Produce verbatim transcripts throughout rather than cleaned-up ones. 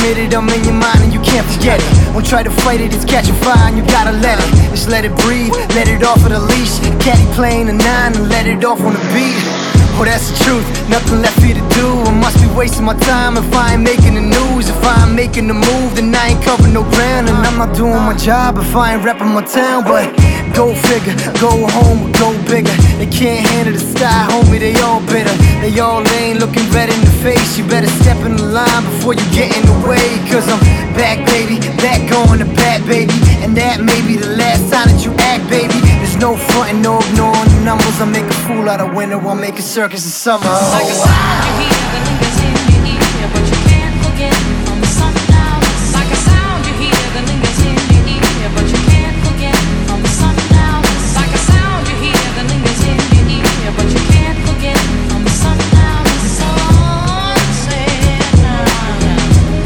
committed, I'm in your mind and you can't forget it. Don't try to fight it, it's catching fire and you gotta let it. Just let it breathe, let it off of the leash. Caddy playing a nine and let it off on the beat. Oh, that's the truth, nothing left for you to do. I must be wasting my time if I ain't making the news. If I ain't making the move, then I ain't covering no ground. And I'm not doing my job if I ain't repping my town. But go figure, go home or go bigger. They can't handle the style, homie, they all bitter. They all lame, looking red in the face. You better step in the line before you get in the way. Cause I'm back, baby, back on the bat, baby. And that may be the last time that you act, baby. There's no frontin', no ignoring the numbers. I make a fool out of winter, I'll make a circus in summer. Oh, like a sound you hear that lingers in your ear, but you can't forget from the sun down. Like a sound you hear that lingers in your ear, but you can't forget from the sun down. Like a sound you hear that lingers in your ear, but you can't forget from the sun down. Sunset now.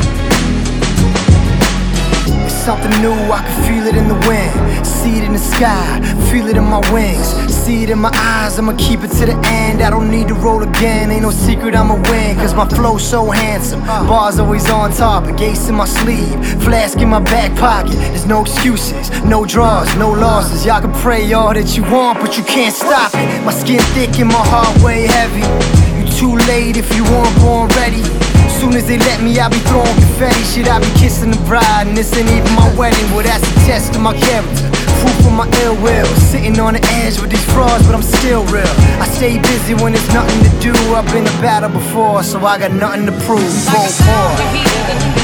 It's something new, I can feel it in the wind. See it in the sky, feel it in my wings. See it in my eyes, I'ma keep it to the end. I don't need to roll again, ain't no secret I'ma win. Cause my flow's so handsome, bars always on topic. Ace in my sleeve, flask in my back pocket. There's no excuses, no draws, no losses. Y'all can pray all that you want, but you can't stop it. My skin thick and my heart way heavy. You too late if you weren't born ready. Soon as they let me, I be throwing confetti. Shit, I be kissing the bride, and this ain't even my wedding. Well, that's a test of my character, proof of my ill will. Sitting on the edge with these frauds, but I'm still real. I stay busy when there's nothing to do. I've been to battle before, so I got nothing to prove. Like a sound you hear that